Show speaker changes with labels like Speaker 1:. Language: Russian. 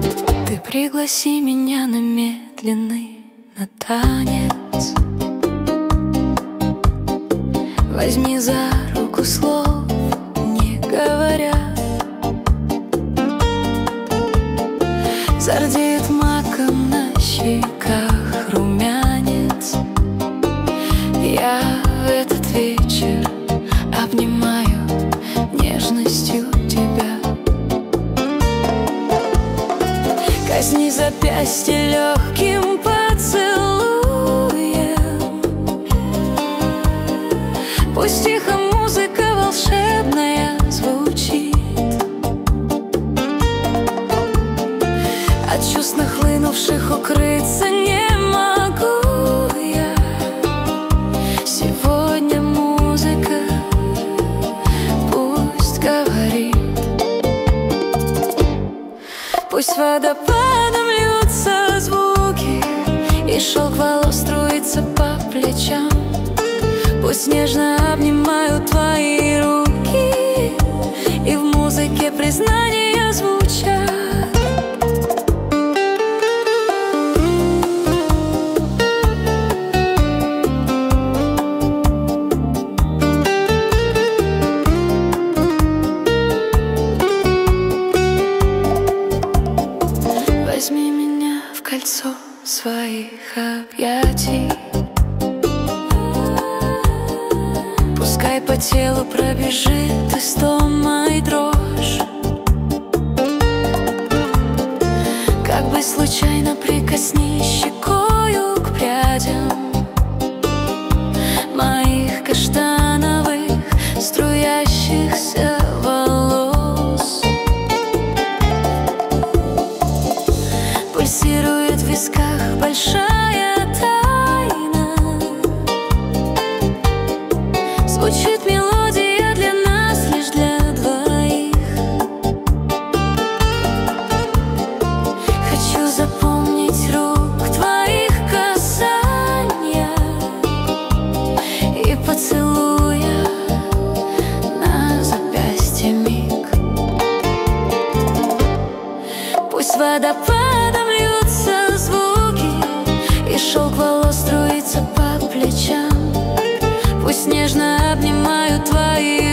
Speaker 1: Ты пригласи меня на медленный, на танец. Возьми за руку, слов не говоря. Зардеет маком на щеках румянец. Я в этот вечер обнимаю нежностью тебя. Казни запястье легким поцелуем. Пусть тихо музыка волшебная звучит. От чувств нахлынувших укрыться не могу я. Сегодня музыка пусть говорит. Пусть водопадом льются звуки, и шелк волос струится по плечам. Пусть нежно обнимают твои руки, и в музыке признания звучат. Возьми меня в кольцо своих объятий. Пускай по телу пробежит истомой дрожь. Как бы случайно прикоснись щекою к прядям моих каштановых струящихся волос. Пульсирует в висках большая тайна. Звучит мелодия для нас, лишь для двоих. Хочу запомнить рук твоих касания и поцелуя на запястье миг. Пусть водопадом льются звуки, и шелк волос струится по плечам. Пусть нежно обнимают твои